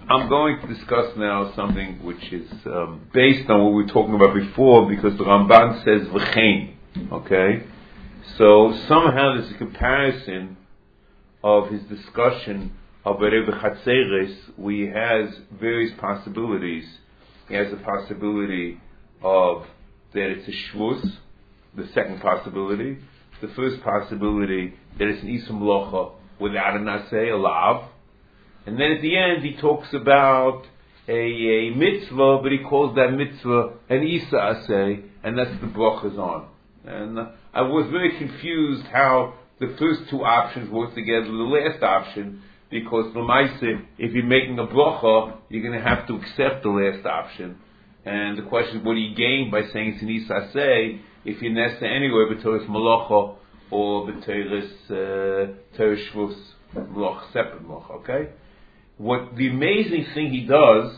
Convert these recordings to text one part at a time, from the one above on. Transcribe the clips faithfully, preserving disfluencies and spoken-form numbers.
I'm going to discuss now something which is um, based on what we were talking about before, because the Ramban says v'chein. Okay, so somehow there's a comparison of his discussion of Erev Chatzeres, where he has various possibilities. He has a possibility of that it's a shvus, the second possibility. The first possibility that it's an Isa Mlocha without a Naseh, a Lav. And then at the end he talks about a, a mitzvah, but he calls that mitzvah an Isa Aseh, and that's the brachas on. And uh, I was very confused how the first two options work together with the last option, because l'maaseh, if you're making a bracha, you're going to have to accept the last option. And the question is, what do you gain by saying it's an Isa Aseh if you're nesta anywhere b'toras malacha or b'toras uh, toras shvus malacha, separate malacha? Okay. What the amazing thing he does,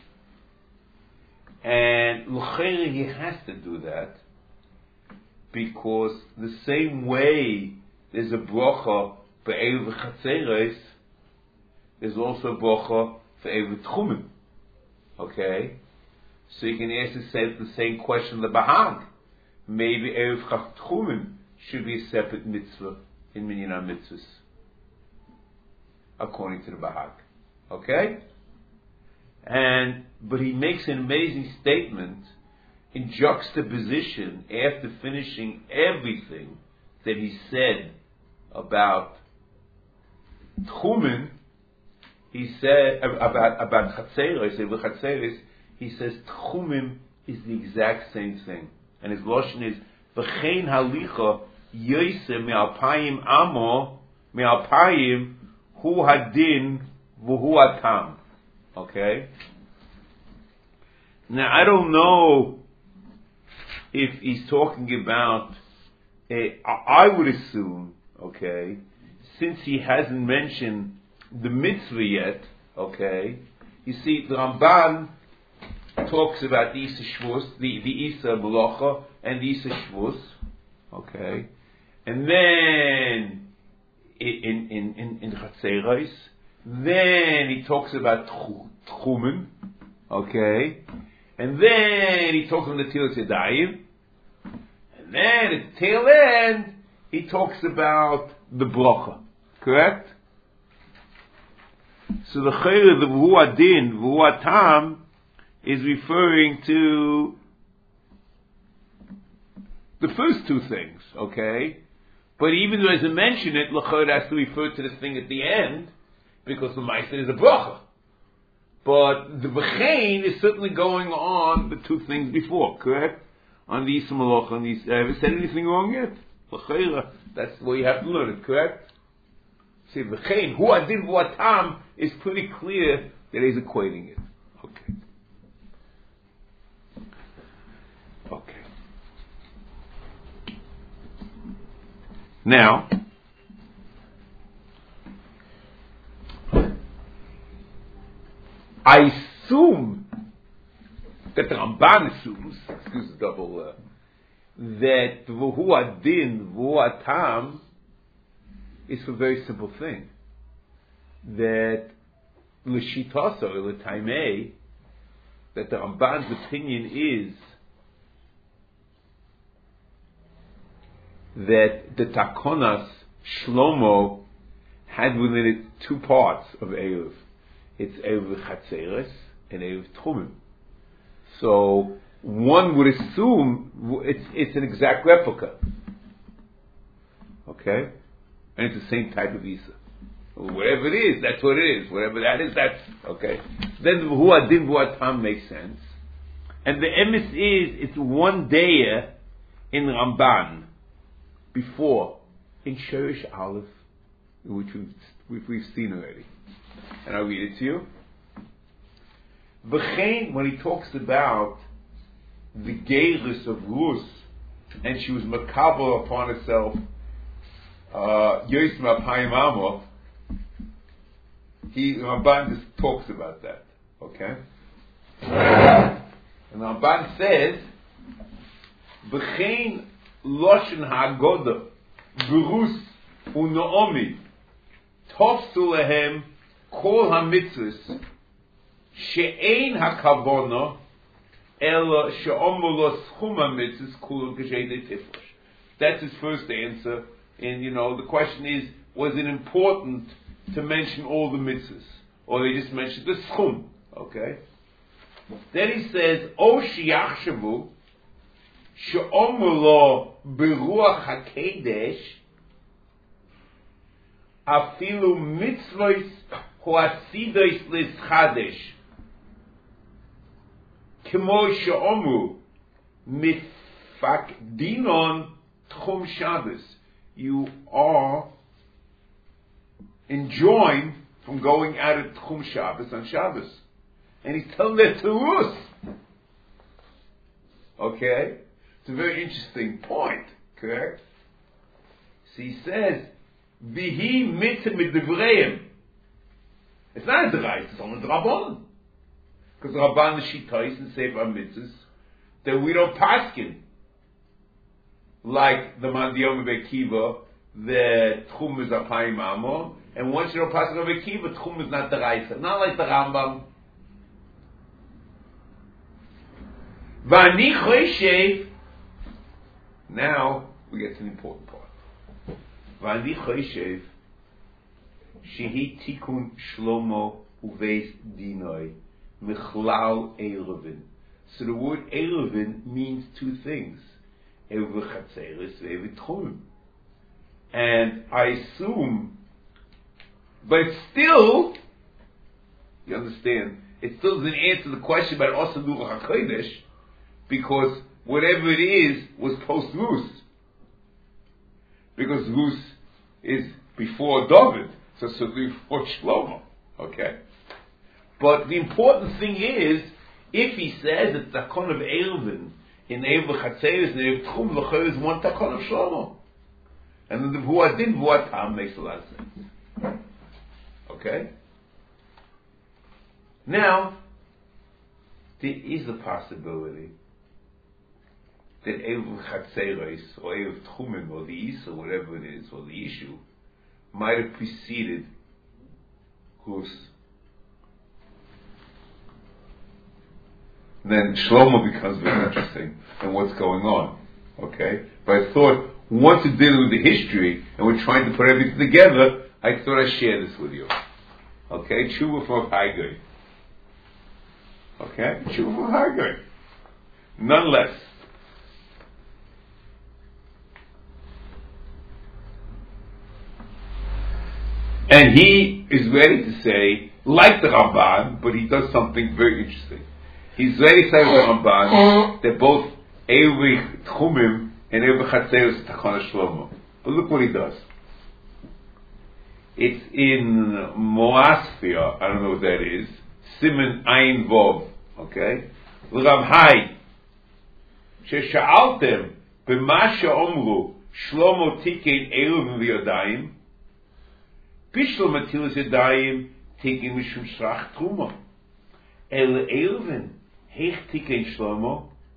and l'chayre he has to do that, because the same way there's a bracha for Erev Chatzeres, there's also a bracha for Erev Tchumen. Okay? So you can ask the same question the Bahag. Maybe Erev Tchumen should be a separate mitzvah in Minyan HaMitzvahs, according to the Bahag. Okay? And, but he makes an amazing statement in juxtaposition after finishing everything that he said about Tchumen. He said about about Chatzeres, Chatzeres, he says Tchumim is the exact same thing, and his lashon is v'chein halicha yoseh me'alpayim amo me'alpayim hu hadin v'hu atam. Okay. Now I don't know if he's talking about. A, I would assume, okay, since he hasn't mentioned the mitzvah yet, okay, you see the Ramban talks about the Isa Shvus, the, the Isa Melacha and the Isa Shvus, okay, and then in in in in Chatzeres, then he talks about Tchumen, okay, and then he talks on the Tilas Yadayim, and then at the tail end he talks about the bracha, correct? So the chayre, the v'hu adin, v'hu atam, is referring to the first two things, okay? But even though it doesn't mention it, l'chayre has to refer to this thing at the end, because the ma'aser is a bracha. But the v'chein is certainly going on the two things before, correct? On the Yisra Malocha, on the Yisra, have I said anything wrong yet? L'chayre, that's the way you have to learn it, correct? See, v'chein, hu adin, hu atam, is pretty clear that he's equating it. Okay. Okay. Now, I assume that the Ramban assumes, excuse the double, uh, that v'hu adin, v'hu atam is a very simple thing. That l'shitasa, or l'taimei, that the Ramban's opinion is that the Takonas Shlomo had within it two parts of Erev. It's Erev Chatzeres and Erev Tchumim. So one would assume it's it's an exact replica. Okay? And it's the same type of Isa. Whatever it is, that's what it is. Whatever that is, that's okay. Then the V'hu Adin V'hu Atam makes sense. And the emes is, it's one day in Ramban before, in Sherish Aleph, which we've, which we've seen already. And I'll read it to you. V'chein, when he talks about the Geirus of Rus, and she was makabel upon herself, Yosem Apayim Amo, he, Ramban just talks about that. Okay? And Ramban says, V'chein Loshen Ha'agoda, Berus u'Naomi, Tofsu lehem kol ha'mitzvahs, she'ein hakavona ela she'omulos chuma mitzvahs kul geshede tifrosh. That's his first answer. And you know, the question is, was it important to mention all the mitzvahs, or they just mentioned the schum? Okay. Then he says, O sheyachshavu she'omulo beruach hakedesh afilu mitzvos hoasidos lischadesh kemo she'omu mifakdinon tchum Shabbos. You are enjoined from going out of tchum Shabbos on Shabbos. And he's telling that to us. Okay? It's a very interesting point, correct? So he says, Vihi mitzvah midivreim. It's not a derais, it's only the Rabban. Because the Rabban, the Shittais, and Sefer Mitzvahs, that we don't paskin. Like the Mandiyom Bekiva, the Tchum is Apayim Amo, and once you don't paskin of Bekiva, Tchum is not derais. Not like the Rambam. Vani Choshev. Now we get to the important part. Vani Choshev Shehi Tikun Shlomo Uveis Dinoi Michlal Eruvin. So the word Eruvin means two things: Eruv Chatzeres Ve'eruv Tchum. And I assume, but still, you understand, it still doesn't answer the question about Osa Duach HaKodesh. Because whatever it is was post Rus. Because Rus is before David, so it's before Shlomo. Okay? But the important thing is, if he says it's Takon of Eruvin, in Erev Chatzeres, in Erev Tchum, L'chor is one Takon of Shlomo. And then the Vuadin Vuatam makes a lot of sense. Okay? Now, there is a possibility that Erev Chatzeres, or Erev Tchumim, or the Isa, whatever it is, or the issue, might have preceded Rus. Then Shlomo becomes very interesting, and what's going on. Okay? But I thought, once we're dealing with the history, and we're trying to put everything together, I thought I'd share this with you. Okay? Tshuva from Haggai. Okay? Tshuva from Haggai. None less. And he is ready to say, like the Ramban, but he does something very interesting. He's ready to say with the Ramban that both Erev Tchumim and Erev Chatzeres is Takon Shlomo. But look what he does. It's in Moasphia, I don't know what that is, Siman Ayin Vov, okay? L'Ramhai, Shesha'altem, B'ma she'omru, Shlomo tikein Eruvin v'yodayim, Bishlo Matilas Yadayim taking Mishum Shrach Truma. El Eruvin Heich Tikein Shlomo.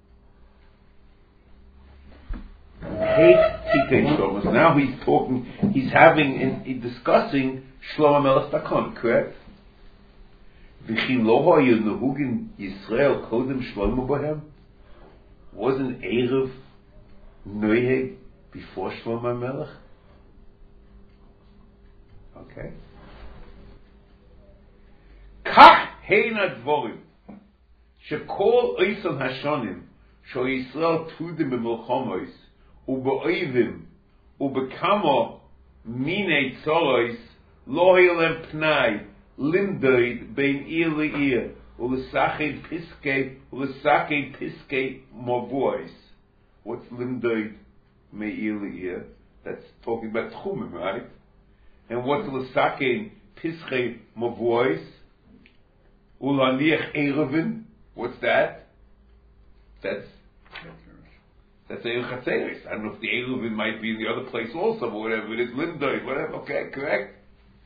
Heich Tikein Shlomo. So now he's talking, he's having, in, discussing Shlomo Melech Takon, correct? V'chi lo hayu nehugin Yisrael kodem Shlomo bohem? Wasn't Erev noiheg before Shlomo Melech? Okay. Kach hein advorim shekol oisam hashonim sho Yisrael tudim b'milchomos u'ba'oivim u'bekamo minei tzorois lo hilem pnai limdoid bein ir le'ir u'lesached piskei u'lesached piskei movois. What's limdoid me'ir le'ir? That's talking about tchumim, right? And what's l'sakein pischei mavois? Ulaniach eruvin? What's that? That's that's Erev Chatzeres. I don't know if the eruvin might be in the other place also, but whatever it is, Lindoid, whatever. Okay, correct.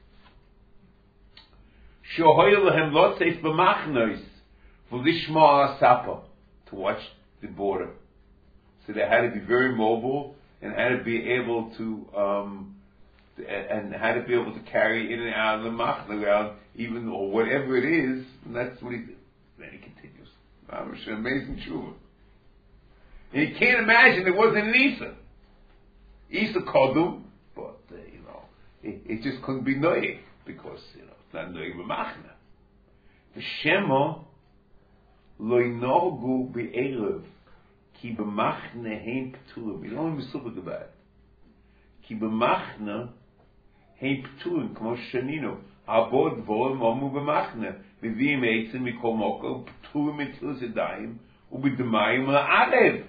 Shohoy lehem lotzeis b'machnos v'lishma asapa, to watch the border. So they had to be very mobile and had to be able to. Um, and how to be able to carry in and out of the machna around, even or whatever it is, and that's what he did. Then he continues. An amazing tshuva. And you can't imagine it wasn't an Isa. Isa Kodum, but uh, you know, it, it just couldn't be noig because you know it's not noig b'machna. V'shemo lo yinogu be'erev ki b'machna heim p'turim. You don't even supposed about it. Ki b'machna heim p'turim k'mo sheninu abod vorim omu b'machna v'vim eitzim mikol moko p'turim etil zedayim u'b'demayim la'arev.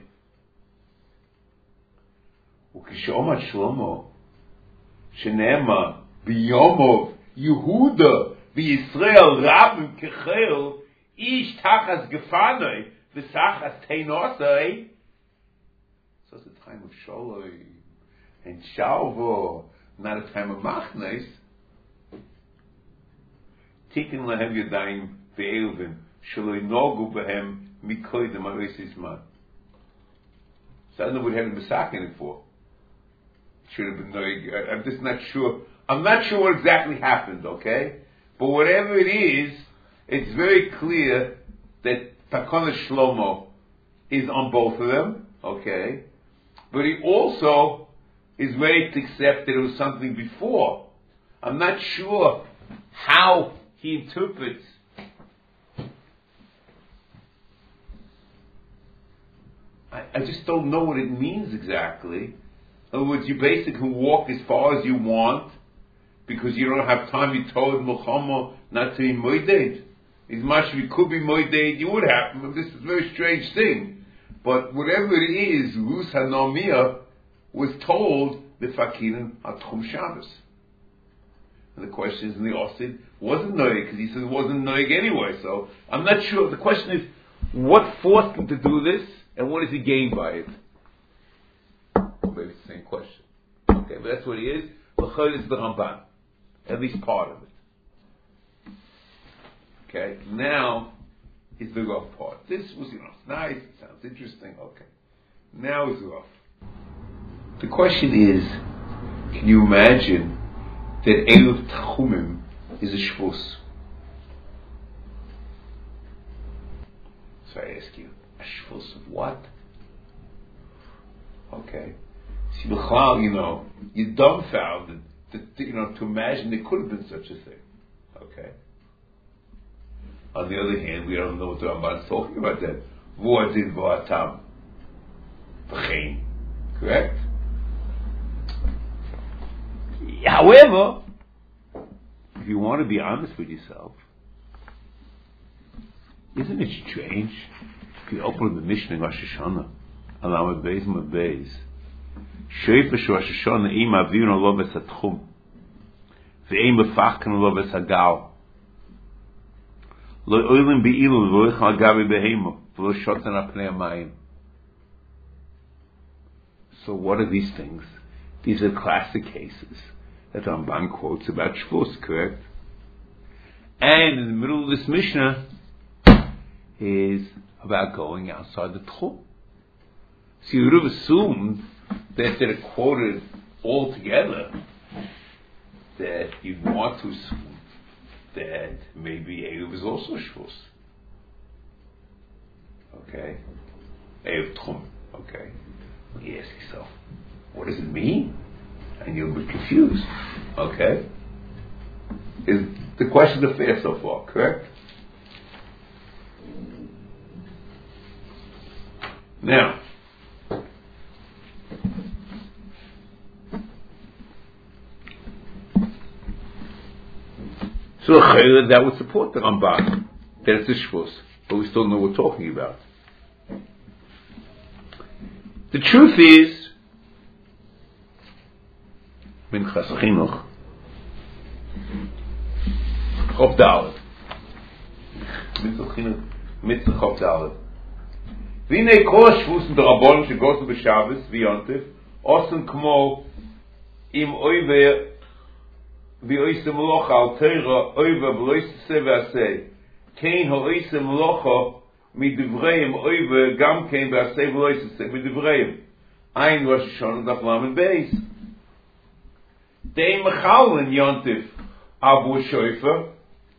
וכשאומר שלמה שנאמר ביומוב יהודה וישראל רבים כחיל איש תחס גפנוי וסחס תינוסי. So it's a time of shalom and shalva, not a time of machnes. Tikin lahem yadayim ve'elvin shelo inogu behem mikoydem aresis man. So I don't know what he had a massacre it for. Should have been no. I'm just not sure. I'm not sure what exactly happened. Okay, but whatever it is, it's very clear that Takana Shlomo is on both of them. Okay, but he also is ready to accept that it was something before. I'm not sure how he interprets. I, I just don't know what it means exactly. In other words, you basically walk as far as you want because you don't have time. You told Muhammad not to be moeded. As much as you could be moeded, you would have. This is a very strange thing. But whatever it is, Rus HaNamiyah was told the Fakirin Atchum Shabbos. And the question is, in the Osid, wasn't Noeg, because he said it wasn't Noeg anyway. So I'm not sure. The question is, what forced him to do this, and what does he gain by it? Maybe it's the same question. Okay, but that's what he is. L'chayr is the Ramban. At least part of it. Okay, now is the rough part. This was, you know, it's nice, it sounds interesting. Okay. Now is rough. The question is, can you imagine that Eruv Tchumim is a Shvus? So I ask you, a Shvus of what? Okay. See, you know, you're dumbfounded to, you know, to imagine there could have been such a thing. Okay. On the other hand, we don't know what the Ramban is talking about then. V'adin v'atam. V'chein. Correct? However, if you want to be honest with yourself, isn't it strange if you open the Mishnah in Rosh Hashanah, Alam Beis Beis, Sheifa Rosh Hashanah im avinu lo besatchum, ve'im befachken lo besagal, lo oilim be'ilu lo ichal gabi behemo, lo shotan apnei hamayim. So what are these things? These are classic cases that Ramban quotes about Shvus, correct? And in the middle of this Mishnah is about going outside the Tchum. So you would have assumed that they're quoted all together, that you'd want to assume that maybe Eruv is also Shvus. Okay? Eruv Tchum. Okay? You ask yourself, what does it mean? And you'll be confused. Okay? Is the question fair so far, correct? Now, so that would support the Ramban, that it's a Shvus, but we still know what we're talking about. The truth is, Minchas Chinuch, Chov Dalet, Minchas Chinuch, Mitzvah Chov Dalet. V'nei kol hashvus d'Rabbanan shegosu b'Shabbos v'Yontif osen kmo im oiver v'oisem locha al teira oiver v'loisese v'aseh kein ha'oisem locha midivreim oiver gam kein v'aseh v'loisese midivreim ein Rosh Hashanah daf lamed beis. They mechalin yontif abu shoifer.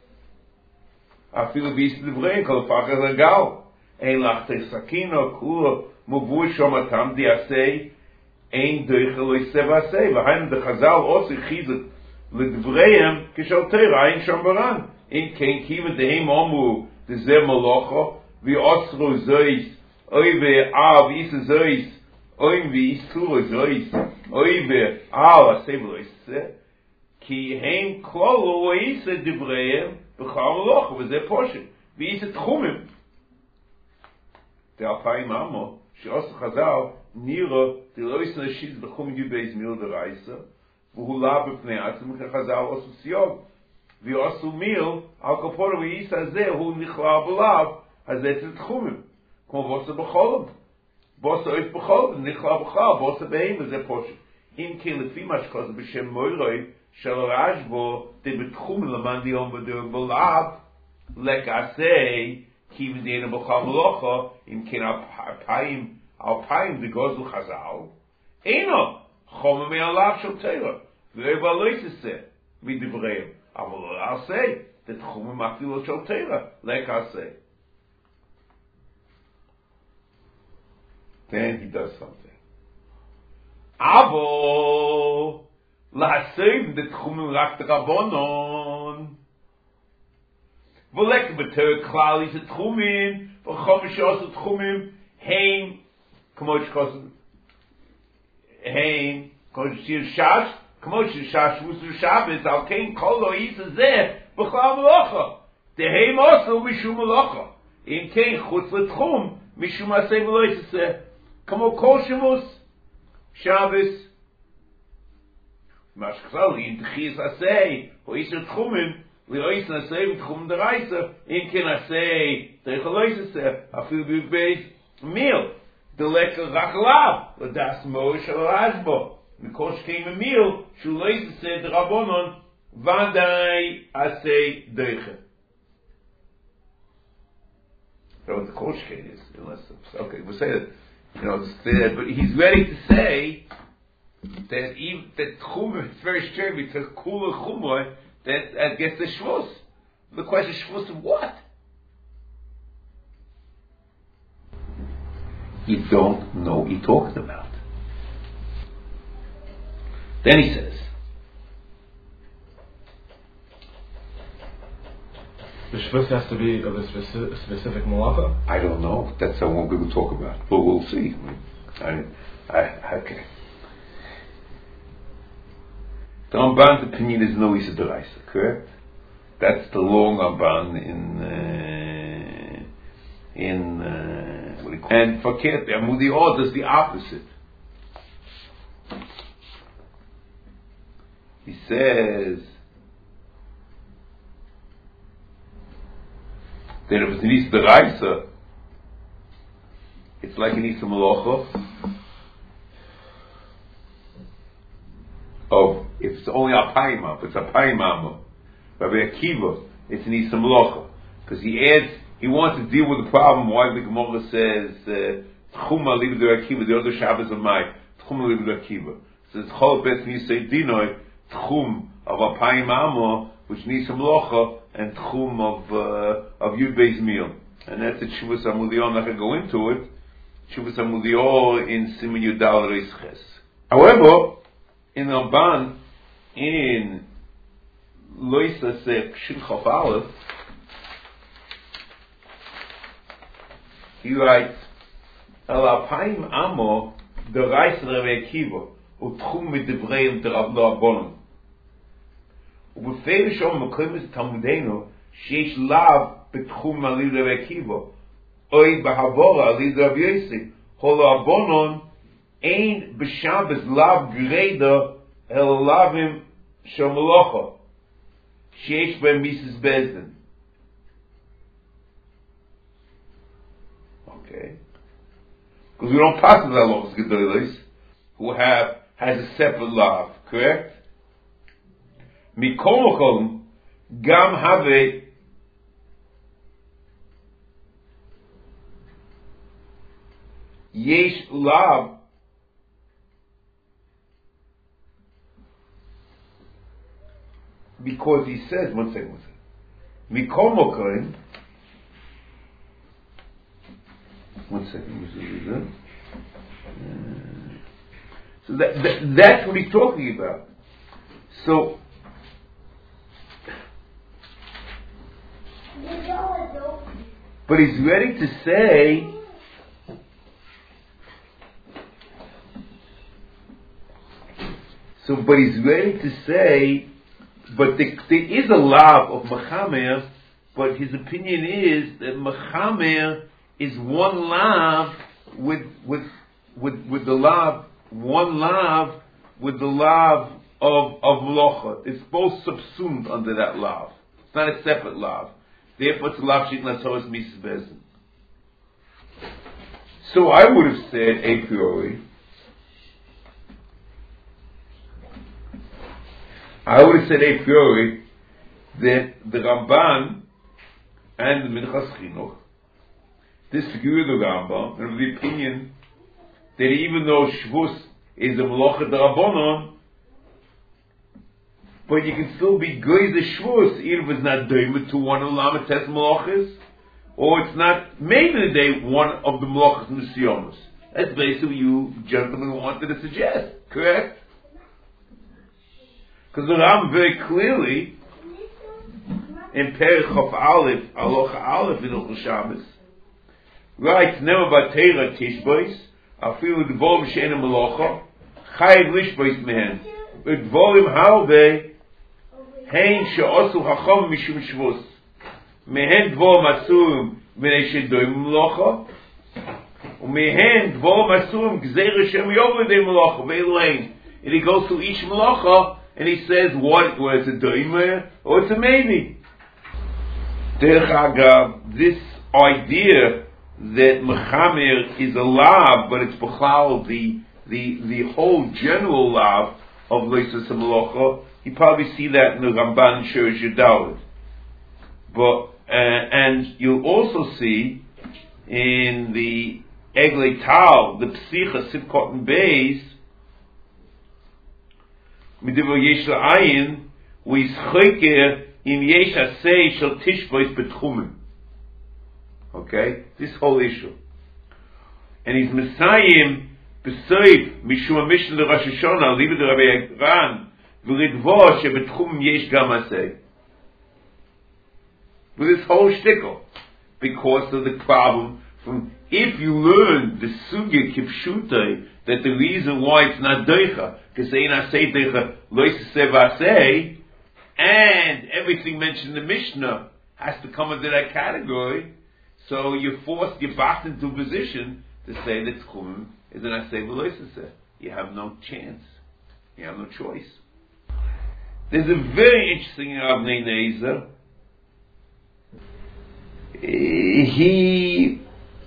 Afilu bis divrei kol fakir legal. Ein lachte sakino kula muvu shomatam diasei. Ein durcheloi sevasei. Vahain de chazal osi chizit lidvreihem kishal teira ein shombaran. In kein kiva dehem omu dezeh malocha vi osru zois oive av is zois oim vi is turo zois oive av asevlois ki heim klolo ois divreihem b'chal malocha v'zeh poshet vi is tchumim the alpayim amo she'os chazal nira the lois nashid b'chum yubeis mil deraisa v'hu la b'pnei atzim chazal osu siyog v'osu mil al kapora v'is hazeh hu nichla b'lav hazeh tzitchumim kom vosa b'cholam vosa oif b'cholam nichla b'chal vosa b'heim v'zeh poshet im ke lefi mashkoz b'shem moiroi shel rashbo de b'tchumim l'man diyon b'dur b'lav lekasei ki v'zeh b'chal malocha im ke alpayim alpayim de gozu chazal eino chomim me'alav shel teira v'ev aloiseseh midivreim אבל I'll say that Chumim Afilo Shel Teira, like I say. Then he does something. Avo la'aseiv that Chumim Rak Rabbanon. V'lek b'ter klal is Chumim v'chom shos Chumim heim k'moch kos heim k'moch shir shash. K'moch shash musu Shabbos al kein kolo isa zeh b'chal malocha. Deheim also mishum malocha. In kein chutz l'tchum mishum aseh v'lo yisaseh. K'mo kol shemus Shabbos. Mash k'zali in tchis aseh ho isa tchumim li'o isa aseh v'tchum deraisa. In kein aseh teichel lo yisaseh afil b'beis mil. Delek rachalav l'das mo shel rashbo. Because came a meal, Shulais said the Rabbanon, Vadai Asei Deiche. That's what the Koshke is, unless okay, we'll say that, you know, it's there, but he's ready to say that even that Chumah, it's very strange, it's a cooler Chumah that uh, gets the Shvus. The question is Shvus of what? You don't know what you're talking about. Then he says, the shvus has to be of a specific, specific malacha? I don't know. That's what we will talk about. But we'll see. I, I, okay. The Ramban's opinion is no Isa Deraisa, correct? That's the long Ramban in uh, in uh, what do you call it? And Fakir Amudi Or does the opposite. He says that if it's an Isa Deraisa, it's like an Isa Malocha. Oh, if it's only a paima, if it's a paimama, Rabbi Akiva, it's an Isa Malocha. Because he adds, he wants to deal with the problem why the Gemara says, Tchuma Libdu Akiva, the other Shabbos of Mai, Tchuma Libdu Akiva. It says, Chol Bet Nisei Dinoi, Tchum of a paimama, which needs some locha, and tchum of uh, of Yud Beis Mil, and that's the Shuvas Amudion. I can go into it. Shuvas Amudion in Siman Yudal Reis Ches. However, in Ramban, in Loisa Sef Shilchaf Aleph, he writes, El Apayim Amo Derais Rabbi Akiva uTchum Midivreim Derav Rabbanon. ובפרש או מקיימת תלמודנו שיש לאו בתחום על ידי רבי עקיבא או בהבורה על ידי רבי יוסי הולו הבונון אין בשבס לאו גרידה אלא לאווים של מלוכה שיש בהם מיסס בזדן. Okay, because we don't pass the laws gedolos who have has a separate law, correct? Mikol Makom Gam Have Yesh Lav because he says, one second, one second. Mikol Mokoim, one second, uh, so that, that, that's what he's talking about. So, but he's ready to say, so, but he's ready to say, but the, there is a lav of Mechamer, but his opinion is that Mechamer is one lav with, with, with, with the lav, one lav with the lav of, of Mlocha. It's both subsumed under that lav. It's not a separate lav. Therefore, it's a lav shit lasoas mises bezin. So I would have said a priori, I would have said a priori that the Ramban and the Minchas Chinuch disagree with the Rambam and of the opinion that even though Shvus is a Melacha D'Rabbanon, but you can still be good the Shvus even if it's not doimed to one of the Lamates Melachas, or it's not maybe the day one of the Melachas Nisyonos. That's basically what you gentlemen wanted to suggest, correct? Because the Rambam very clearly in Perich Chof Aleph, Alocha Aleph in Hilchos Shabbos, writes never about Teira Tishbois, Afilu Dvorim She'ena Melacha, Chayiv Lishbois Mehen, Dvorim Harbe, Hein She'osu Hacham Mishum Shvus, Mehen Dvorim Asurim V'nei She'doim Melacha, Umehen Dvorim Asurim Gzeir Hashem Yovedei Melacha, Ve'elein. And he goes to each Melacha, and he says, what, well, it's a doimer, or it's a maybe. Derech Agav, this idea that Mechamer is a lav, but it's B'chlal, the, the, the whole general lav of Leisas HaMelacha, you probably see that in the Ramban Shurish Yudalid. But, uh, and you'll also see in the Eglei Tal, the Psicha Sivkot and Beis, Midivo Yesh La'ayin, we Schoiker im Yesh Asei Shel Tishbois Betchumim. Okay? This whole issue. And he's Messiahim B'soif Mishum HaMishnah L'Rosh Hashanah Liba D'Rabbi Ran V'Ridvo Shebetchumim Yesh Gam Asei. With this whole shtickle. Because of the problem from if you learn the Sugya Kipshutai that the reason why it's not Deicha because they not say Deicha Loisesevasei, and everything mentioned in the Mishnah has to come under that category, so you're forced, you're backed into a position to say that Tchumim is an Asei V'Loiseseh. You have no chance. You have no choice. There's a very interesting Avnei Nezer. He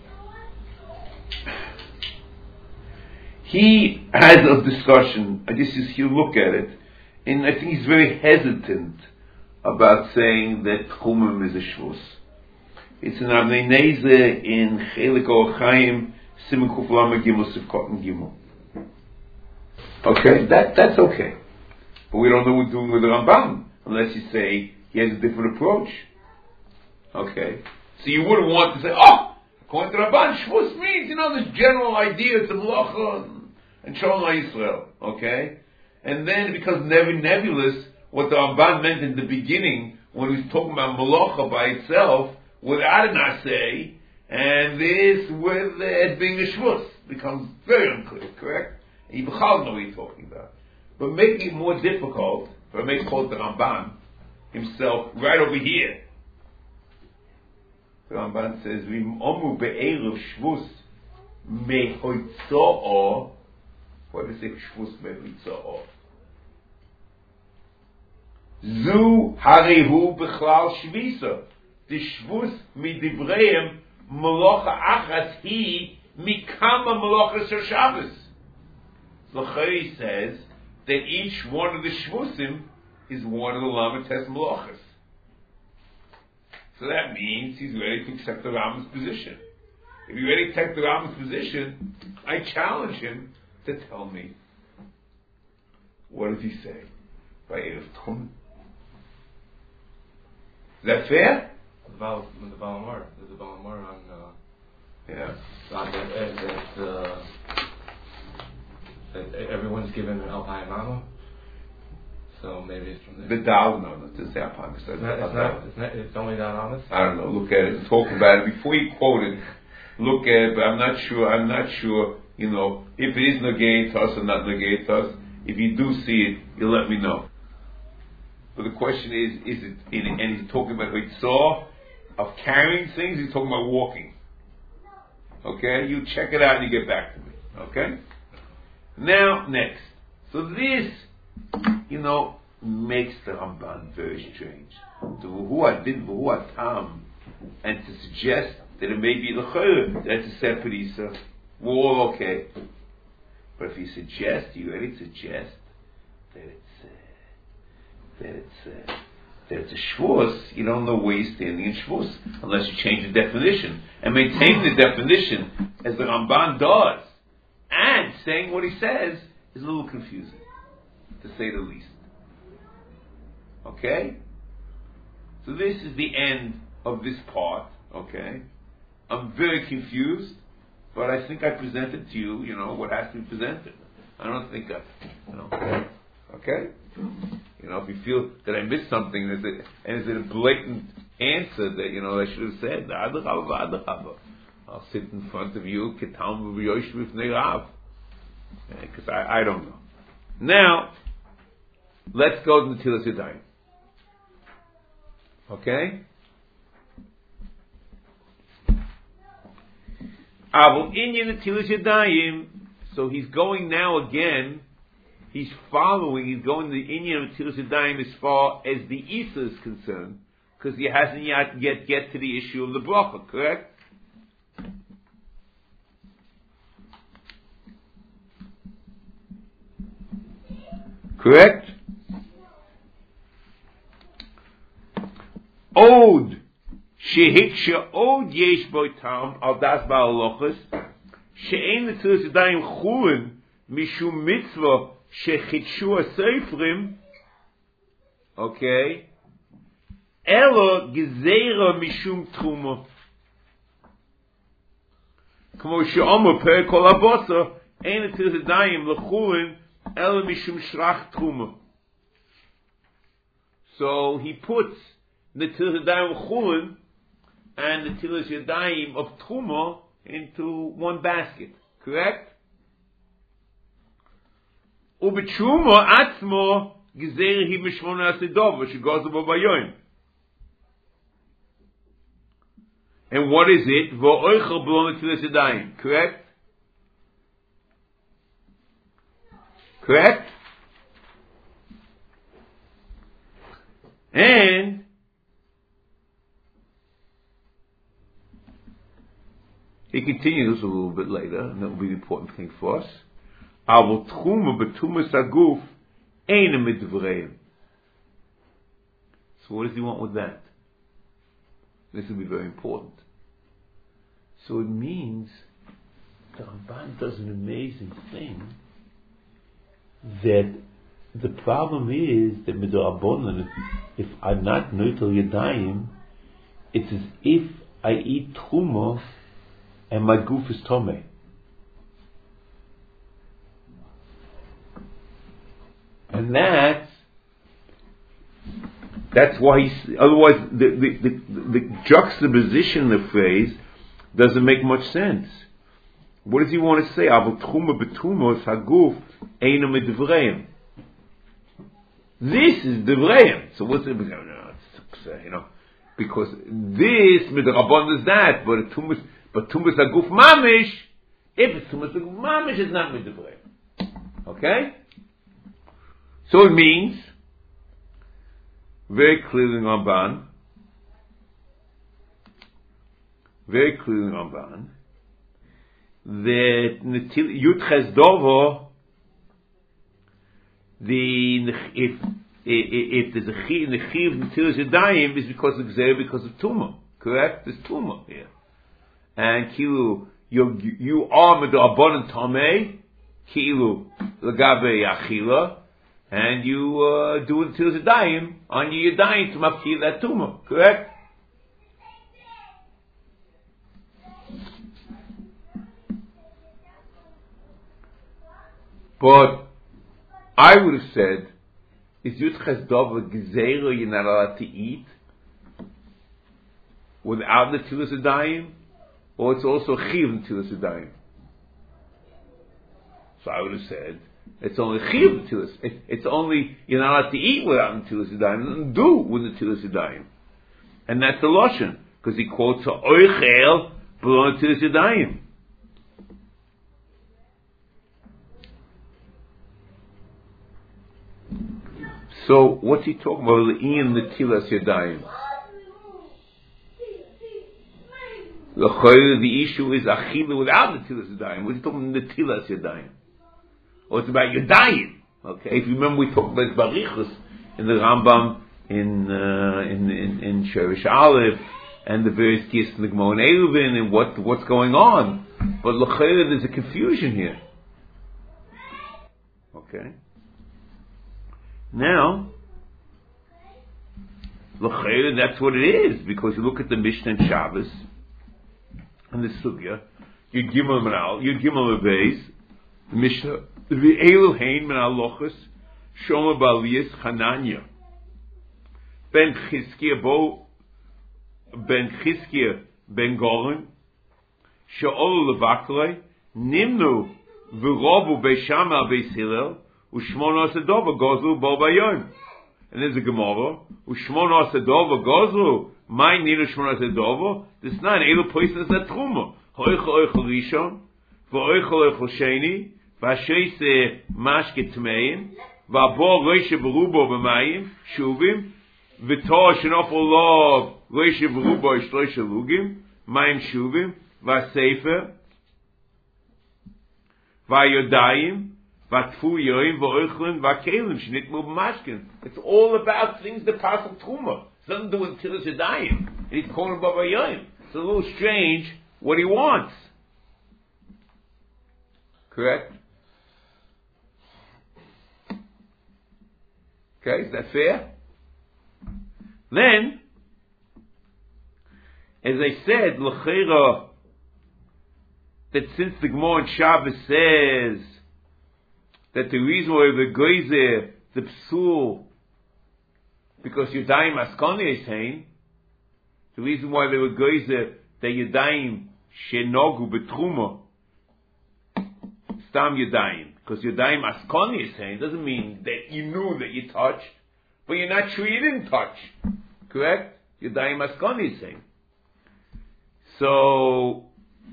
He has a discussion, I just as you look at it, and I think he's very hesitant about saying that Tchumim is a Shvus. It's an Avnei Nezer in Chelik Or Chaim, Siman Kuf Lamed Gimel Sivkot and Gimel. Okay, that, that's okay. But we don't know what we're doing with the Rambam, unless you say he has a different approach. Okay. So you wouldn't want to say, oh, according to Rabban, Shvus means, you know, this general idea, it's a Melacha and Shalom Yisrael, okay? And then it becomes very nebulous what the Ramban meant in the beginning when he was talking about Melacha by itself without an Aseh, and this with it being a Shvus becomes very unclear, correct? And you know what he's talking about. But making it more difficult, for I may quote the Ramban himself right over here. The Ramban says, "V'im omu be'erev shvus mehoitzo'o." What does it shvus mehoitzo'o? Zu harehu b'chlal shvisa. The shvus midivreim melacha achas hi mikama melacha shel Shabbos. L'chari says that each one of the shvusim is one of the lamates melachas. So that means he's ready to accept the Rambam's position. If he's ready to take the Rambam's position, I challenge him to tell me, what does he say by Erev Tchum? Is that fair? The Baal, the Balamar, there's a Balamar on. Uh, Yeah. on that, that, uh, that everyone's given an Alpine Mama. So maybe it's from there. The Dal, no, no, it's Alpine. It's not, it's not, it's not, it's only not honest? I don't know, look at it, talk about it. Before you quote it, look at it, but I'm not sure, I'm not sure, you know, if it is Negatus or not Negatus. If you do see it, you let me know. But the question is, is it, in, and he's talking about Hitzah of carrying things, he's talking about walking. Okay? You check it out and you get back to me. Okay? Now, next. So this, you know, makes the Ramban very strange. To who I did, who I tam, and to suggest that it may be the Chayr, that's a separate Isa. We're all okay. But if you suggest, you really suggest that it's, uh, that it's, uh, that it's a shvus, you don't know where you're standing in shvus, unless you change the definition. And maintain the definition as the Ramban does, and saying what he says, is a little confusing, to say the least. Okay? So this is the end of this part, okay? I'm very confused, but I think I presented to you, you know, what has to be presented. I don't think I, you know, okay? You know, if you feel that I missed something, is it, and is it a blatant answer that, you know, I should have said, I'll sit in front of you, because I, I don't know. Now, let's go to Netilas Yadayim. Okay? Avol Inyan Netilas Yadayim. So he's going now again. He's following. He's going to the Inyan of Netilas Yadayim as far as the Isa is concerned, because he hasn't yet yet get to the issue of the bracha. Correct? Correct? Od shehiksha od yesh boitam al das ba'alochas she'en Netilas Yadayim chulin mishum mitzvah shechitshu asefrim, okay, elo gezeira mishum truma, kmo she'omer per kol abosa ein Netilas Yadayim lechulin elo mishum shrach truma. So he puts Netilas Yadayim chulin and Netilas Yadayim of truma into one basket. Correct? Ubetshuma atzmo gezer hi mishmona asedov shegoz bo bayoim. And what is it? Vo oichel blo Netilas Yadayim. Correct? Correct? And he continues a little bit later, and that will be the important thing for us. Avol tchuma betumas haguf eina midvreim. So what does he want with that? This will be very important. So it means the Ramban does an amazing thing, that the problem is that midrabanan, if I'm not noitel yadayim, it's as if I eat truma and my goof is tomei. And that's that's why he's, otherwise the, the, the, the juxtaposition of the phrase doesn't make much sense. What does he want to say? Avol truma betumos haguf eina midvreim. This is devreim. So what's it? No, it's, you know, because this midrabban is that, but tumas, but tumas haguf mamish. If it's tumas haguf mamish, it's not midvreim. Okay. So it means, very clearly in Ramban, very clearly in Ramban, that Yud Ches Dovo, the if if there's a chi in the chi of Netilas Yadayim is because of Gzeir, because of Tumah. Correct? There's Tumah here, and Kilu you you are Medrabanan Tamei, Kilu Lagabe Achila. and you uh, do it till Zedayim on your Yadayim to mafkir that tumah, correct? But I would have said, is Yud Ches Dova Gezeira you're not allowed to eat without the Tilas Yadayim, or it's also Chiv in Tilas Yadayim? So I would have said, it's only Chiv Tilas. It, it's only, you're not allowed to eat without the Tilas Yadayim, and do with the Tilas Yadayim. And that's the Lashon, because he quotes Oichel below the Tilas Yadayim. So what's he talking about? Le'in Netilas Yadayim. The issue is Achila without Netilas Yadayim. What's he talking about? Netilas Yadayim. Or it's about Yadayim. Okay, if you remember, we talked about Barichus in the Rambam in uh, in in, in Sherish Aleph and the various Kis in the Gemara and Eruvin and what what's going on. But L'chayr, there's a confusion here. Okay. Now, l'chayr, that's what it is, because you look at the Mishnah and Shabbos and the Sugya, you Gimel Menal, you Gimel Beis, the Mishnah, the Ve'elu Hein Menal Lochus, Shoma Balias Hananya, Ben Chizkiya Bo, Ben Chizkiya Ben Goren, Sha'ol Levaklei, Nimnu V'robu Beishama Beis Hillel, Ushmona Sedova Gozlu Bo Bayon. And there's a Gemara. Ushmona Sedova Gozlu. My Nina Shmona Sedova. This is not Elu Poisnas at Truma. Hoichel Oichel Rishon. V'oichel Oichel Sheni. V'asheise Mashke Tmeim. V'abo Roishe Berubo B'mayim. Shuvim. V'tor Shenofol Lov. Roishe Berubo Ishloishe Lugim. Mayim Shuvim. V'asefer. V'ayodayim. It's all about things that pass on Truma. It's nothing to do with Tilas Yadayim. He's calling Baba Yoim. It's a little strange what he wants. Correct? Okay, is that fair? Then, as I said, L'chera, that since the Gemara in Shabbos says that the reason why the Geizer, the Psul, because Yudayim Askoni is saying, the reason why they were Geizer, the Yudayim Shenogu Betruma, Stam Yudayim, because Yudayim Askoni is saying, doesn't mean that you knew that you touched, but you're not sure you didn't touch. Correct? Yudayim Askoni is saying. So,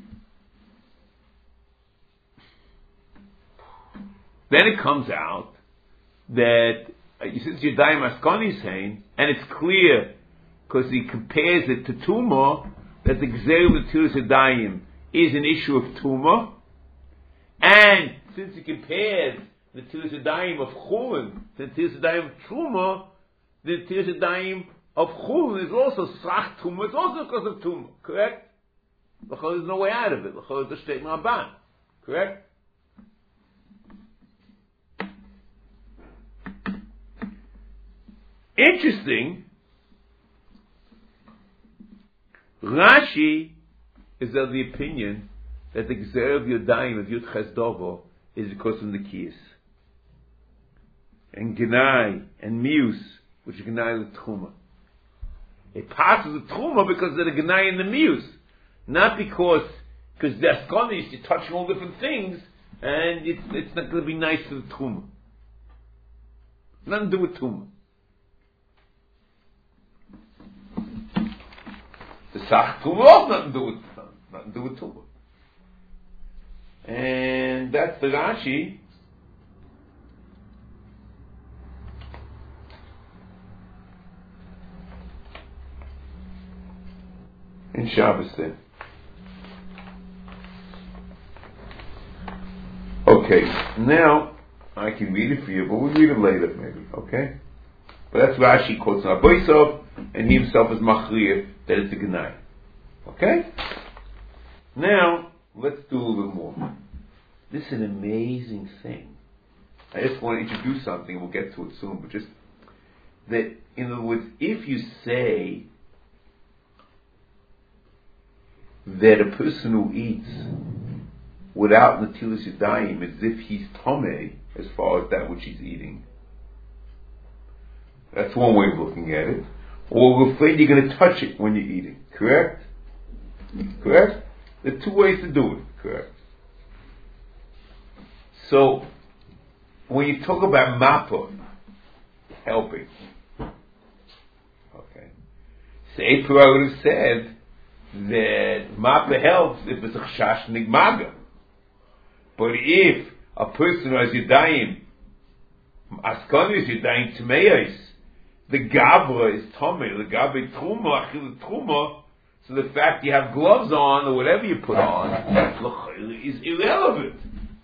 then it comes out that uh, since Yudayim Askoni is saying, and it's clear because he compares it to Tumah, that the Gzeir of the Tilas Yadayim is an issue of Tumah, and since he compares the Tilas Yadayim of Chulin to the Tilas Yadayim of Tumah, the Tilas Yadayim of Chulin is also Srach Tumah, it's also because of Tumah, correct? There's no way out of it. There's a statement Rabban, correct? Interesting, Rashi is of the opinion that the Gzeir of Yodayim of Yud Ches Dovo is because of the Kiyas. And Genai and Mius, which is Genai L'Truma. It passes the Truma because of the Genai and the Mius. Not because, because the Askonis, you're touching all different things, and it's, it's not going to be nice for the Truma. Nothing to do with Truma. The Sach Tumah, nothing to do with nothing to do with Tumah. And that's the Rashi. In Shabbos then. Okay, now I can read it for you, but we'll read it later maybe, okay? But that's Rashi quotes Aboisov, and he himself is Machriya that it's a Genai. Okay? Now, let's do a little more. This is an amazing thing. I just want to introduce something, we'll get to it soon, but just that, in other words, if you say that a person who eats without Natilas Yadayim as if he's Tomei as far as that which he's eating, that's one way of looking at it. Or we're afraid you're going to touch it when you're eating. Correct? Correct? There are two ways to do it. Correct? So, when you talk about mappa, helping, okay, say Pura would have said that mappa helps if it's a chash nigmaga. But if a person has yadayim, askanis yadayim tmeyos, the gabra is tomei, the gabra truma, achil truma, so the fact you have gloves on or whatever you put on is irrelevant.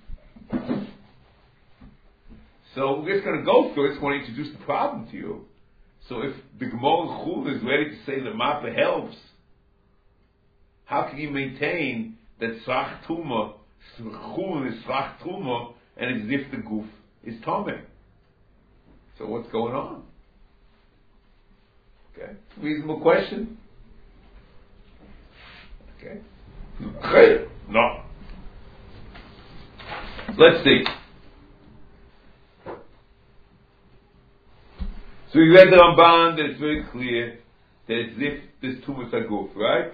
So we're just going to go through it. I just want to introduce the problem to you. So if the Gemara Chul is ready to say that mappa helps, how can you maintain that srach tuma, Chul is srach tuma, and it's as if the goof is tomei? So what's going on? Okay, reasonable question. Okay, no. Let's see. So we read the Ramban that it's very clear that it's as if this tumas haguf, right?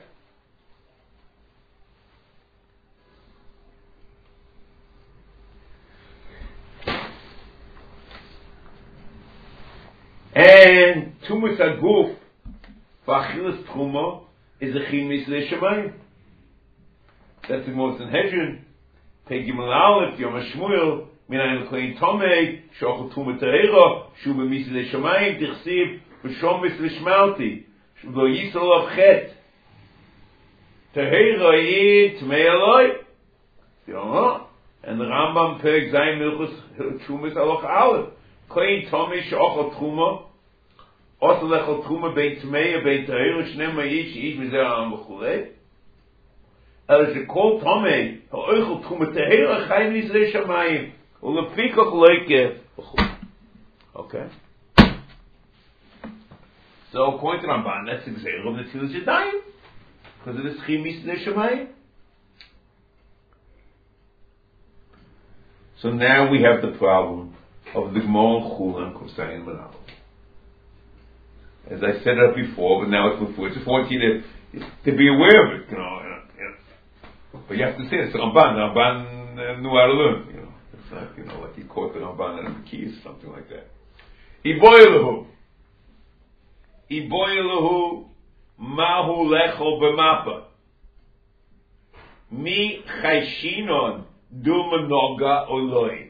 And tumas haguf v'achilas truma is a chimis le'shamayim. That's the most in Hedron. Pei Gimel Aleph Yom HaShmuel Minayin L'Koyin Tomei Shochel Tuma Te'era Shu B'Misi Le'Shamayim Tichsiv B'Shomis L'Shmalti Shu Lo Yisrael Av Chet Te'era Yi Tmei Eloi. You know? And the Rambam Perek Zayin Milchus Trumas Aloch Aleph Koyin Tomei Shochel Truma Osa Lechel Truma Bein Tmei Bein Te'era Shnem Mayish Yish Mizer Am B'Chulei. As a call Tomei, ha'oichel truma tehera chayim nizrei shamayim, u'lepikoch loike. Okay. So according to Ramban, that's exactly of the Natilas Yadayim, because of the chimis nizrei shamayim. So now we have the problem of the Gemara Chul and Kosayin Manal. As I set it up before, but now it's before. I just want you to to be aware of it, you know. But you have to say it's Ramban. Ramban uh, knew how to learn. You know, it's not, you know, like he caught the Ramban and the keys, something like that. Iboyelahu, Iboyelahu, Mahu lechol b'mapa. Mi chayshinon du menoga oloi.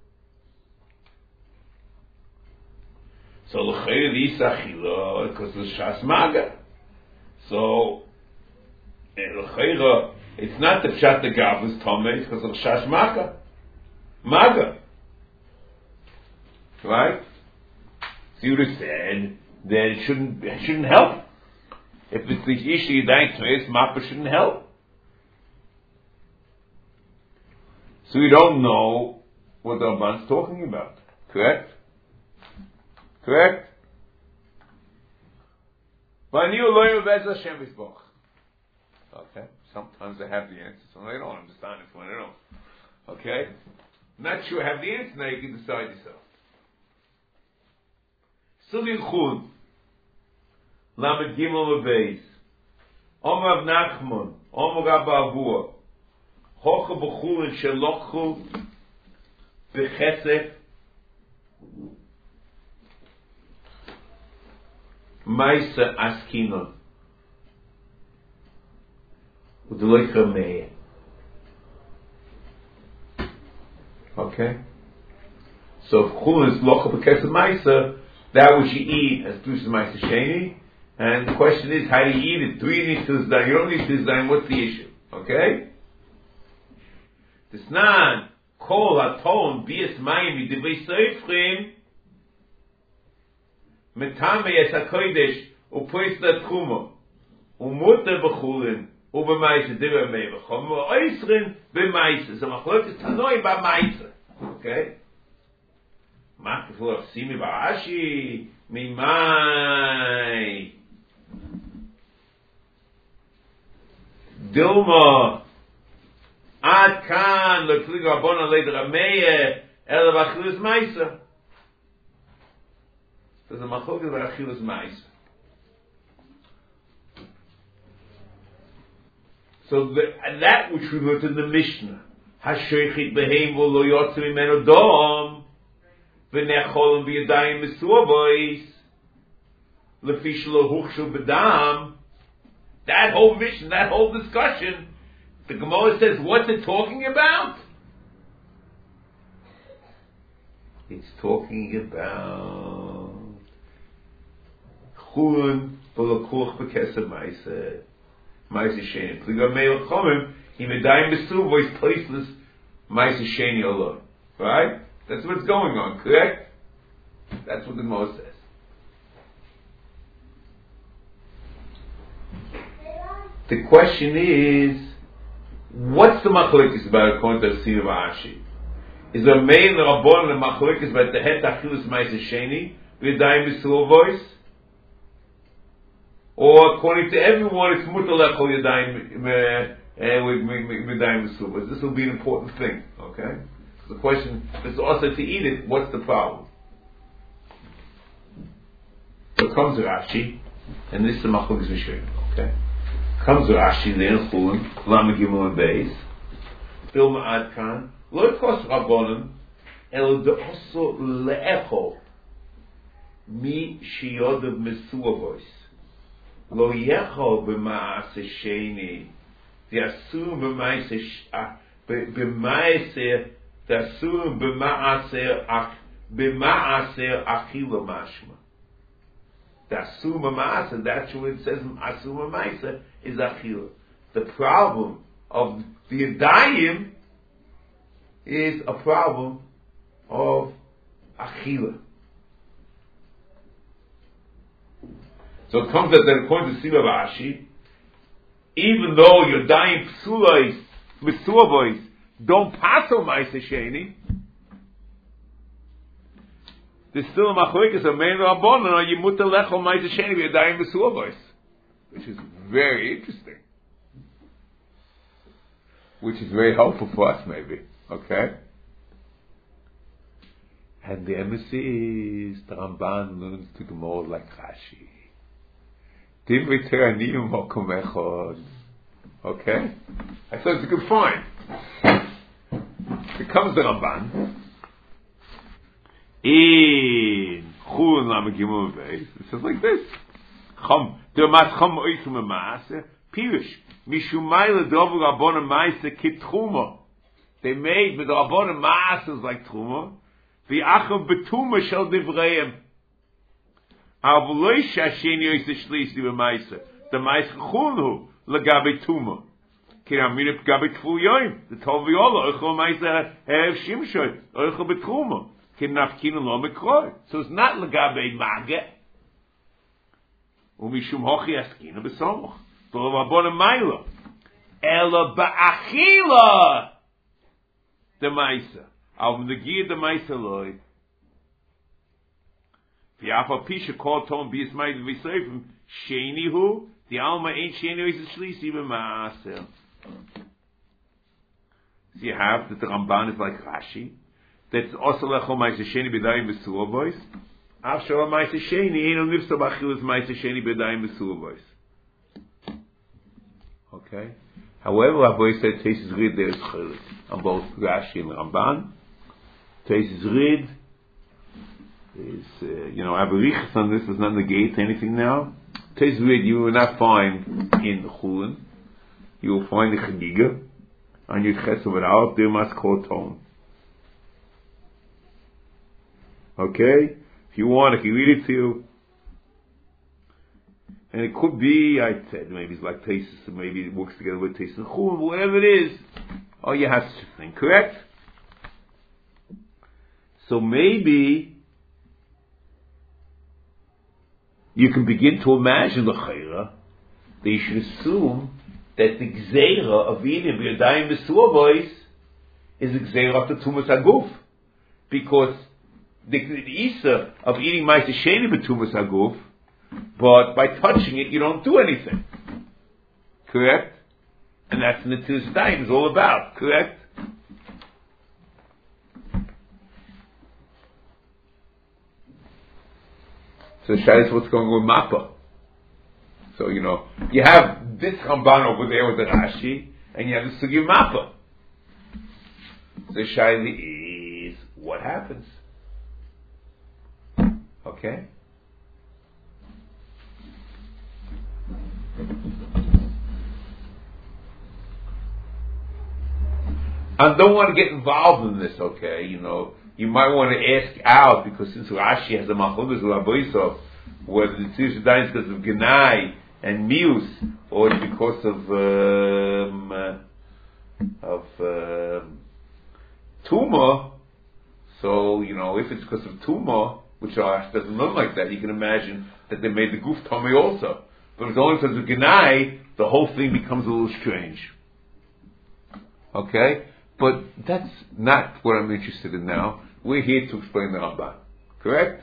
So l'chayr l'isachila because it's shas maga. So l'chayr. It's not the pshat the gav is tomei because of shash maga, maga, right? So you would have said that it shouldn't it shouldn't help. If it's the issue you dying tomei, mappa shouldn't help. So we don't know what the Ramban's talking about. Correct? Correct? Okay. Sometimes I have the answer, so I don't understand this one. I don't. Okay? Not sure I have the answer, now you can decide yourself. Sugin Chud, Lamed Gimel Beis, Omer Nachman, Omer Rabba Avua, Hocha B'chulin Shelochu, B'chesef, Maisa Askinon. Okay? So if chulin is locha b'kesef ma'isa, that which you eat as plus ma'isa sheni, and the question is, how do you eat it? Do you need to design? You don't need to design. What's the issue? Okay? Tisnan kol haton bias mayim v'divei seifrim metame es hakodesh u'pois la truma u'muter b'chulin u'b'maisa diva meivachom u'oisrin b'maisa. So machlok is tanoi b'maisa. Okay? Makifur Simi Ba'ashi, Mimai. Dilma, Ad Kan, Leplig Rabona Leid Rameye, Ela Bachilus Maisa. There's a Machlokas Bachilus Maisa. So the, that which we learned in the Mishnah, Hasheichit Beheim V'lo Yotze Mimeno Dom, V'necholem V'yadayim Mesuavois, Lefish Lo Huchshu B'dam. That whole mission, that whole discussion, the Gemara says, what's it talking about? It's talking about Chulun V'lokuch B'kesem Maisa. Maisa Sheni. Pliga Meil Chomim, he medayim Mesuavois placeless Maisa Sheni alone. Right? That's what's going on, correct? That's what the Gemara says. The question is, what's the machlokes about according to Sina Ba'ashi? Is there a main Rabbon and machlokes about the het achilus Maisa Sheni v'yadayim Mesuavois? Or according to everyone, it's mutar lechol yadayim v'yadayim Mesuavois? This will be an important thing, okay? The question is also to eat it, what's the problem? So comes Rashi, and this is the machlokes Rishonim, okay? Comes Rashi there in Chulun, Lama Gimel and Beis, Dilma Ad Kan, Lo Kos Rabbonim, El De'oso Le'echo, Mi Shiyodav Mesuavois, Lo Yecho B'ma'ase Sheni, De'asum B'ma'ase B'ma'ase De'asum B'ma'ase B'ma'ase Achila Mashma. The Asuma Ma'asa, that's what it says in Asuma Ma'asa, is Achila. The problem of the Yadayim is a problem of Achila. So it comes that according to Sima Ba'ashi, even though Yadayim Psulais, Mesuavois, don't pass on Ma'asa Sheni, there's still a machlokes of main Rabbanon or yimuta lechol Maisa Sheni v'yadayim Mesuavois, which is very interesting, which is very helpful for us, maybe. Okay. And the embassy is the Ramban learns to Gemara like Rashi. Divrei Torah niyum mokom echad. Okay. I thought it's a good find. Here comes the Ramban. In Chulun Lama Gimel Beis, it says like this: Chum Dermas Chum Oisum Maase Pirish Mishumay LeDovu Rabbonim Maase Kitruma. They made with the Rabbonim Maase like Truma. The Achav Betuma Shel Divreim. Avloi Shasheni Oisah Shlisi B'Maase. The Maase Chulnu Legabe Tuma. Kiramina Gabe Tful Yoim. The Tov V'Yola Oichel Maase Erev Shimshoi Oichel Betruma. So it's not legabe mage. Umishum hochi askina besomoch. Tolo rabbonim maila. Ela ba'achila. The maisa. Al negir the maisa loy. V'yafa pisha kol tom b'yis maid v'yisayfim. Sheni hu. The alma ain't sheni is a shlisi b'maasel. So you have that the Ramban is like Rashi. That's also lechol Maisa Sheni b'dayim Mesuavois. After all Maisa Sheni, ain't no nifsa b'achilus Maisa Sheni b'dayim Mesuavois. Okay. However, Rabbi said Teisus Rid there is chilik on both Rashi and Ramban. Teisus Rid is, uh, you know, Abarichas on this does not negate anything now. Teisus Rid you will not find in Chulun. You will find the Chagiga on your Chesed without Dirmas Koton. Okay? If you want, I can read it to you. And it could be, I said, maybe it's like Teisus, or maybe it works together with Teisus and Chulun, whatever it is. Oh, you have to think, correct? So maybe you can begin to imagine the Chayra that you should assume that the Gzeira of eating B'yadayim Mesuavois is the Gzeira of the Tumas Haguf. Because the, the Isa of eating Ma'aseh Sheni B'tumas Haguf, but by touching it, you don't do anything. Correct? And that's what Netilas Yadayim is all about. Correct? So Shai, what's going on with Mappa? So, you know, you have this Ramban over there with the Rashi, and you have the Sugi Mappa. The Shaili is, what happens? Okay? I don't want to get involved in this, okay? You know, you might want to ask out, because since Rashi has a Machudas L'Aboisov, whether the Netilas Yadayim is because of Genai and Mius, or it's because of, um, uh, of, um, Tumah. So, you know, if it's because of Tumah, which Rashi doesn't look like that, you can imagine that they made the Guf Tomei also. But if it's only because of Genai, the whole thing becomes a little strange. Okay? But that's not what I'm interested in now. We're here to explain the Ramban. Correct?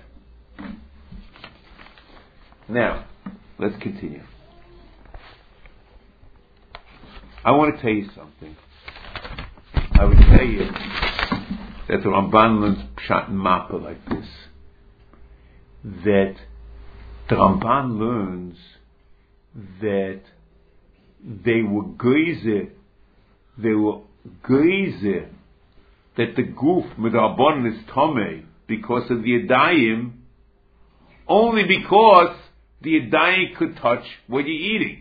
Now, let's continue. I want to tell you something. I would tell you that the Ramban learns Pshat and Mappa like this. That the Ramban learns that they were geizer, they were geizer, that the guf midarabon is tomei because of the Yadayim, only because the Yadayim could touch what you're eating.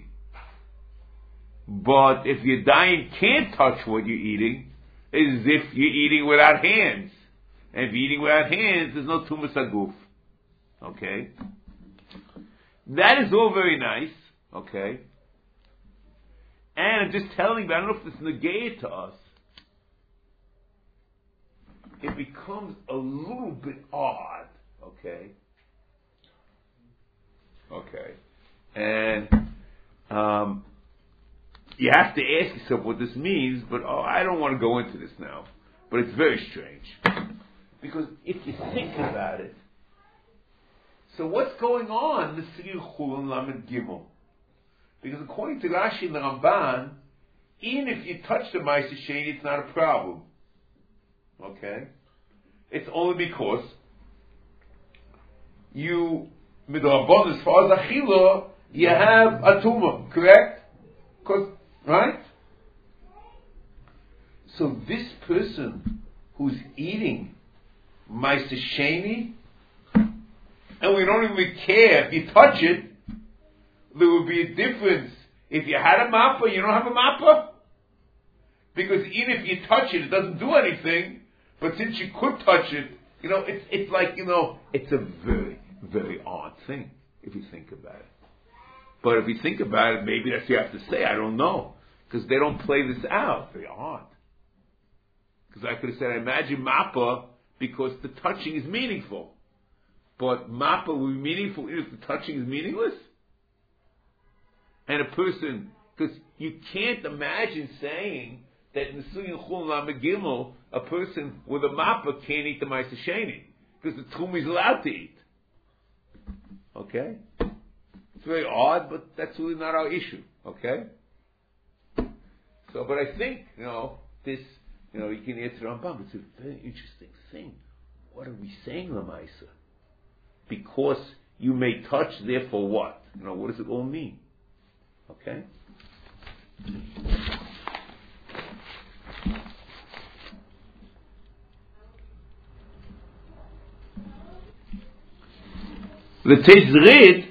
But if the Yadayim can't touch what you're eating, it's as if you're eating without hands. And if you're eating without hands, there's no tumas haguf. Okay? That is all very nice. Okay? And I'm just telling you, I don't know if it's negated to us. It becomes a little bit odd. Okay? Okay. And um, you have to ask yourself what this means, but oh, I don't want to go into this now. But it's very strange. Because if you think about it, so what's going on in the city of Chulin Lamed Gimel? Because according to Rashi and the Ramban, even if you touch the Ma'aseh Sheni, it's not a problem. Okay? It's only because you, midrabban, as far as Achila, you have a tumah, correct? Because, right? So this person who's eating Ma'aseh Sheni, and we don't even care if you touch it, there will be a difference. If you had a mappa, you don't have a mappa. Because even if you touch it, it doesn't do anything. But since you could touch it, you know, it's it's like, you know, it's a very, very odd thing, if you think about it. But if you think about it, maybe that's what you have to say, I don't know. Because they don't play this out. Very odd. Because I could have said, I imagine mappa, because the touching is meaningful. But mappa will be meaningful if the touching is meaningless. And a person, because you can't imagine saying that in the Suyin Chul Lamed Gimel, a person with a mappa can't eat the Ma'aseh Sheni, because the Trum is allowed to eat. Okay? It's very odd, but that's really not our issue. Okay? So, but I think, you know, this, you know, you can answer Rambam. It's a very interesting thing. What are we saying, Lamaisa? Because you may touch, therefore what? You know, what does it all mean? Okay? The taste rid,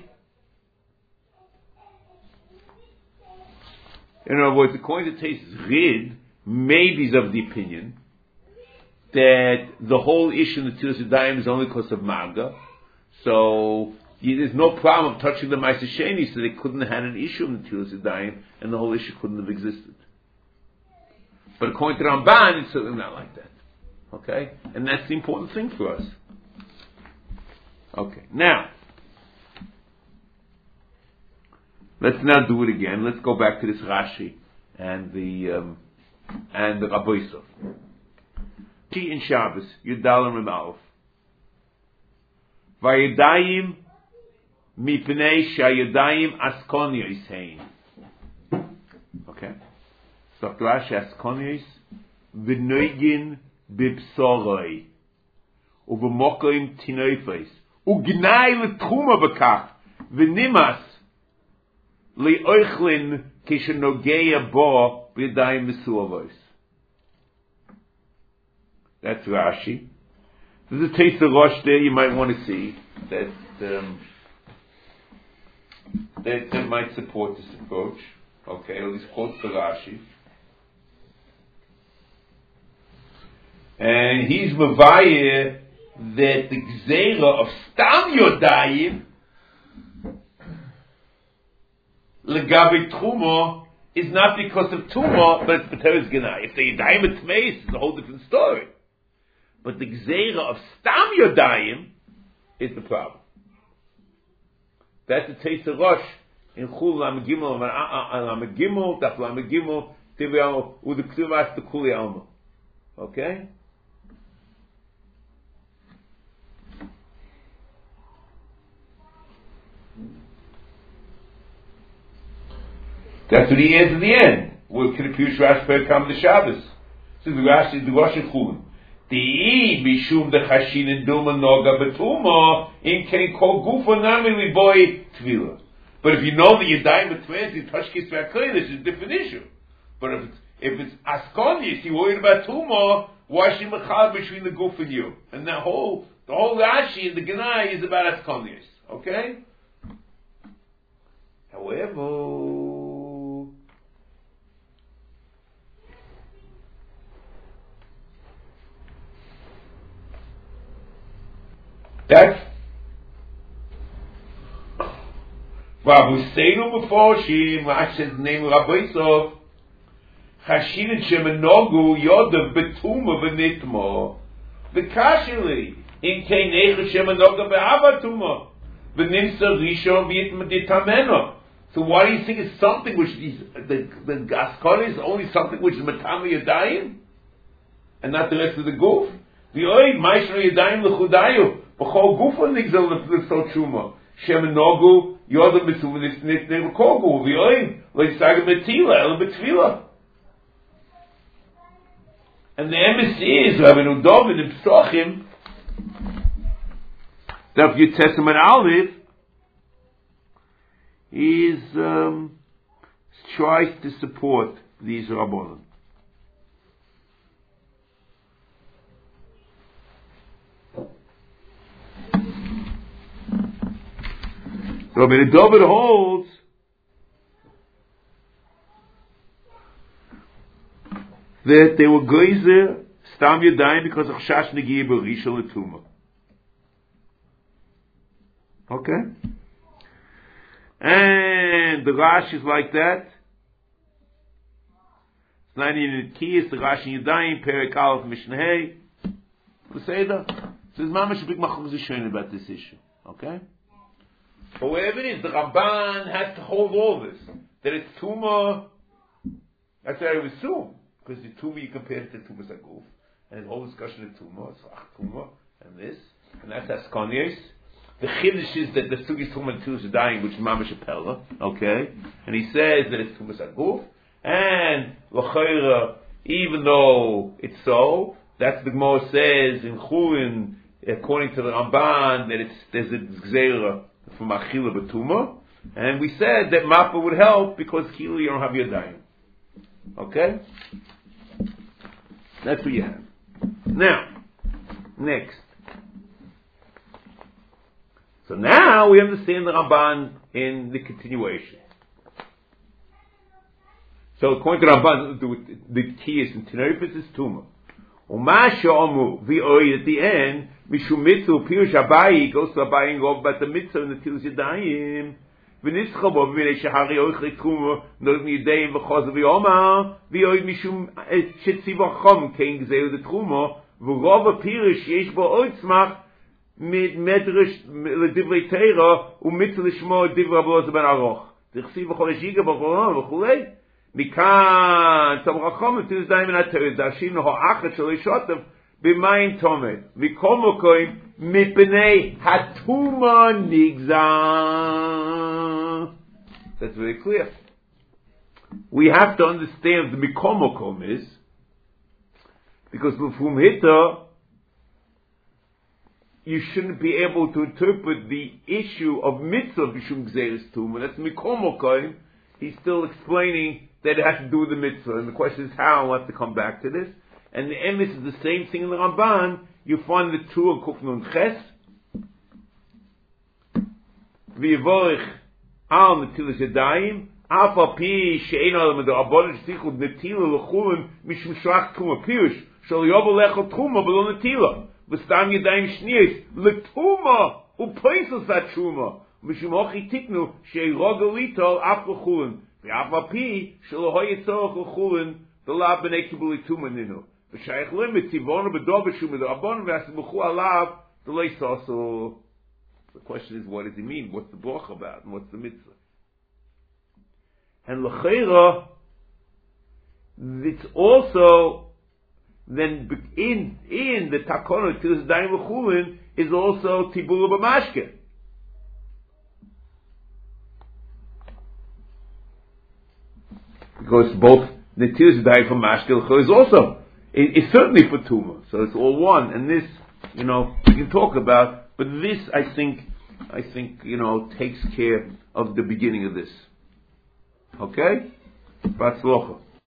in other words, according to taste rid, maybe is of the opinion that the whole issue in the Netilas Yadayim is only because of Maga. So you, there's no problem of touching the Ma'aseh Sheni, so they couldn't have had an issue in the Netilas Yadayim, and the whole issue couldn't have existed. But according to Ramban, it's certainly not like that. Okay? And that's the important thing for us. Okay. Now, let's now do it again. Let's go back to this Rashi and the um, and the Rabbi Yosef. In Shabbos, Yudalim and Aleph. Vayedayim mipnei shayedayim askoniyos hein. Okay. So Rashi askoniyos v'noigin b'psoroi u'v'mokoim tinoifos u'gnai l'tchuma b'kach v'nimas li'oichlin kishenogea bo b'yadayim mesuavos. That's Rashi. There's a taste of Rosh there you might want to see that um, that, that might support this approach. Okay, all these quotes to Rashi. And he's mavayeh that the gzeira of Stam Yodayim legabe Truma is not because of Tuma, but it's B'teres Genai. If the Yodayim Tmeis, it's a whole different story. But the gzeira of Stam Yodayim is the problem. That's the taste of Rosh in Chul Lam Gimel, Lam Gimel, Taf Lam Gimel, Tivyal, U'the Ktuvas the Kuli Alma. Okay? That's what he is in the end. Where can the Pirush Rashi come to Shabbos? So the Rashi, the Rosh and Chulin. The mishum the chashin and duma noga betuma in can call gufa nami boy tvila. But if you know that you're dying between the tashkis v'akoy, this is a different issue. But if it's if it's askonis, you're worried about tuma. Why should mechal between the guf and you? And the whole the whole Rashi and the Genai is about askonis. Okay. However. That's Rabu Seinu Meforshim, Rashi's name Rabbeisov, Chashin Shemenogu Yodav Betuma Benitmo, Bekashili, in Keinecha Shemenoga Be'avatuma, Benimsa Rishon V'yitmeditameno. So why do you think it's something which is, the, the Gaskon is only something which is Matama Yadayim? And not the rest of the goof? The Oid, Maishno Yadayim L'chudayu. B'chol gufa nigzel l'sot shuma. Shemenogu yodam b'tuma nitnei l'kogu. V'yoim l'yisaga betila el betfila. And the embassy is Rabbeinu David in Psachim. Daf Yud Testament Aleph is um, tries to support these Rabbanon. Rabbeinu David holds that they were geizer Stam Yadayim because of Chash Negiah B'Risha L'Tuma. Okay? And the Rash is like that. It's not in the Kiyas, the Rash in Yadayim, Perek Aleph Mishnah Hey. Peseda. So there's mamash a big machlokas about this issue. Okay? But wherever it is, the Ramban has to hold all this. That it's Tumah, that's what I would assume. Because the Tumah you compare it to Tumah Saguf. And the whole discussion of Tumah, it's Ach Tumah, and this, and that's Askonius. The Chiddush is that the Sugis Tumah and Tumah dying, which is Mamash Apella, okay? And he says that it's Tumah Saguf. And L'chaira, even though it's so, that's the Gemara says in Chulin, according to the Ramban, that it's, there's a Gzeira from Achila Batuma, and we said that Mappa would help because Kilo you don't have Yadayim. Okay? That's what you have. Now, next. So now we understand the Ramban in the continuation. So according to the Ramban, the, the key is in Tenerifis is Tuma. Umasha Omu, V'oi at the end, Mishumitzu, Pirush Abayi, goes to Abayi and go, but the mitzvah in the Tilos Yadayim, V'nitzchabo, V'nei Shahari Oich L'Tchuma, Nodmi Yadayim V'choz V'yoma, V'oi Mishum Shetzi V'chom, Kein Gzeu the Tchuma, V'rova Pirush, Yesh Bo Oitzmach, Mit Medrash, L'divrei Teira, U'mitzvah L'shmo, Divrei Abloz Ben Aroch, D'chsi V'chol Eshiga V'chol V'chulei, Mikan, Tam Rachom, Tilos Yadayim and Ateres, Dashim Noho Achat Shalo Yishotav, b'mayim tomei. Mikol mokoim mipnei hatuma nigzar. That's very clear. We have to understand the mikol mokom is, because l'fum hita, you shouldn't be able to interpret the issue of mitzvah b'shum gzeres tumah. That's mikol mokom. He's still explaining that it has to do with the mitzvah, and the question is how. We'll have to come back to this. And the emes is the same thing in the Ramban. You find the two of Kufnun Ches, v'yivorich al netilas yadayim, af al pi she'ein al medarabon shtichud netila l'chulin mishum shrach tuma pirush shal yovel lechol tuma v'lo netila v'stam yadayim shniyos l'tuma u'peisos that tuma mishum hochi tiknu she'ei rogel litol af l'chulin v'af al pi shelo hoy yitzorach l'chulin v'la b'nei kibuli tuma ninu. The question is, what does he mean? What's the bracha about? And what's the mitzvah? And l'cheira, it's also then in in the takona to this daim l'chulin is also tibula b'mashke. Because both the tirus daim from mashke l'cheira is also. It's certainly for Tumah, so it's all one. And this, you know, we can talk about, but this, I think, I think, you know, takes care of the beginning of this. Okay? Batzlocha.